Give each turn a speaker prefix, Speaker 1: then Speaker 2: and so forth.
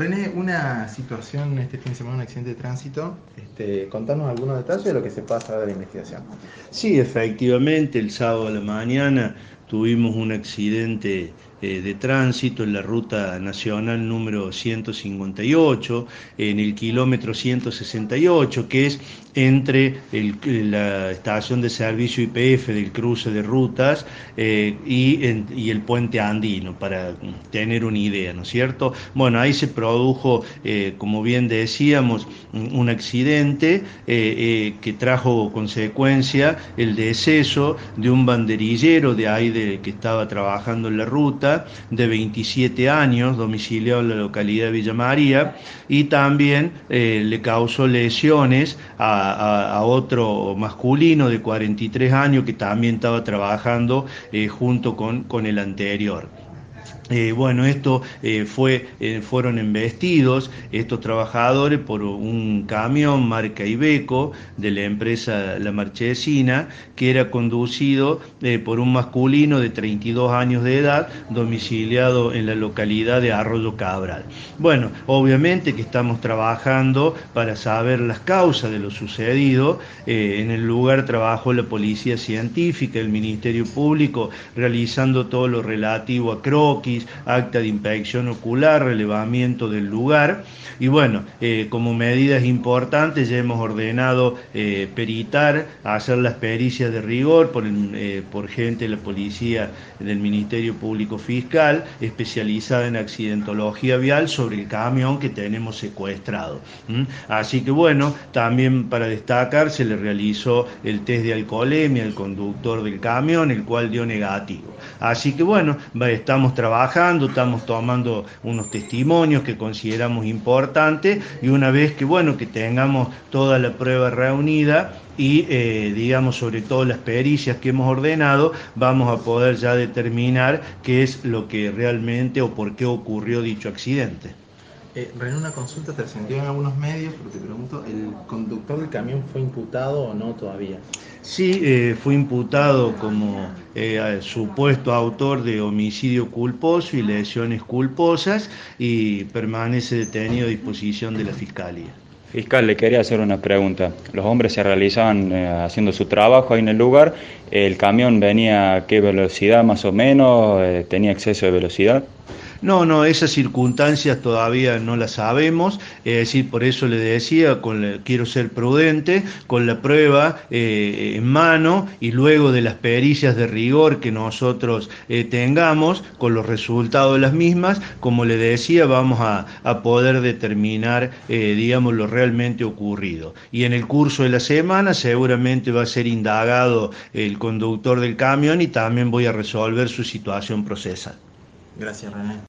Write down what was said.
Speaker 1: René, una situación este fin de semana, un accidente de tránsito. Contanos algunos detalles de lo que se pueda saber de la investigación.
Speaker 2: Sí, efectivamente, el sábado a la mañana tuvimos un accidente de tránsito en la ruta nacional número 158, en el kilómetro 168, que es entre la estación de servicio YPF del cruce de rutas y el puente andino, para tener una idea, ¿no es cierto? Bueno, ahí se produjo, como bien decíamos, un accidente que trajo consecuencia el deceso de un banderillero de ahí que estaba trabajando en la ruta, de 27 años, domiciliado en la localidad de Villa María, y también le causó lesiones a otro masculino de 43 años que también estaba trabajando junto con el anterior. Bueno, fueron embestidos estos trabajadores por un camión marca Iveco de la empresa La Marchesina, que era conducido por un masculino de 32 años de edad, domiciliado en la localidad de Arroyo Cabral. Bueno, obviamente que estamos trabajando para saber las causas de lo sucedido. En el lugar trabajó la Policía Científica, el Ministerio Público, realizando todo lo relativo a croquis, acta de inspección ocular, relevamiento del lugar. Y bueno, como medidas importantes ya hemos ordenado peritar, hacer las pericias de rigor por gente de la policía del Ministerio Público Fiscal, especializada en accidentología vial, sobre el camión que tenemos secuestrado. Así que bueno, también para destacar, se le realizó el test de alcoholemia al conductor del camión, el cual dio negativo. Así que bueno, estamos trabajando, estamos tomando unos testimonios que consideramos importantes, y una vez que tengamos toda la prueba reunida y digamos sobre todo las pericias que hemos ordenado, vamos a poder ya determinar qué es lo que realmente o por qué ocurrió dicho accidente.
Speaker 1: René, una consulta, trascendió en algunos medios, pero te pregunto, ¿el conductor del camión fue imputado o no todavía?
Speaker 2: Sí, fue imputado como supuesto autor de homicidio culposo y lesiones culposas, y permanece detenido a disposición de la Fiscalía.
Speaker 3: Fiscal, le quería hacer una pregunta. Los hombres se realizaban haciendo su trabajo ahí en el lugar. ¿El camión venía a qué velocidad más o menos? ¿Tenía exceso de velocidad?
Speaker 2: No, no, esas circunstancias todavía no las sabemos, es decir, por eso le decía, quiero ser prudente, con la prueba en mano, y luego de las pericias de rigor que nosotros tengamos, con los resultados de las mismas, como le decía, vamos a poder determinar, digamos, lo realmente ocurrido. Y en el curso de la semana seguramente va a ser indagado el conductor del camión, y también voy a resolver su situación procesal.
Speaker 1: Gracias, René.